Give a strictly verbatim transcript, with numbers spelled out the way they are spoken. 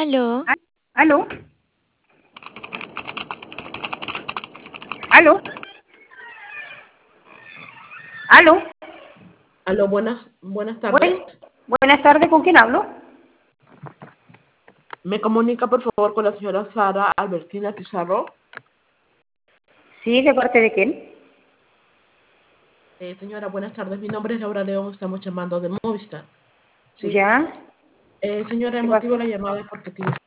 Aló, Ah, ¿Aló? ¿Aló? ¿Aló? Aló, buenas, buenas tardes. Buen- Buenas tardes, ¿con quién hablo? ¿Me comunica, por favor, con la señora Sara Albertina Pizarro? Sí, ¿de parte de quién? Eh, señora, buenas tardes. Mi nombre es Laura León. Estamos llamando de Movistar. Sí. ¿Ya? Eh, señora, el ¿Qué motivo pasó? de la llamada es porque tiene